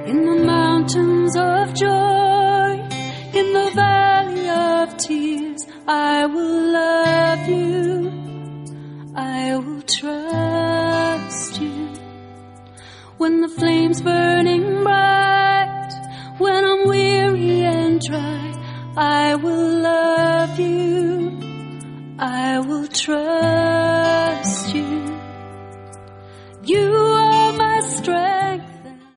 In the mountains of joy, in the valley of tears, I will love you, I will trust you. When the flame's burning bright, when I'm weary and dry, I will love you, I will trust you.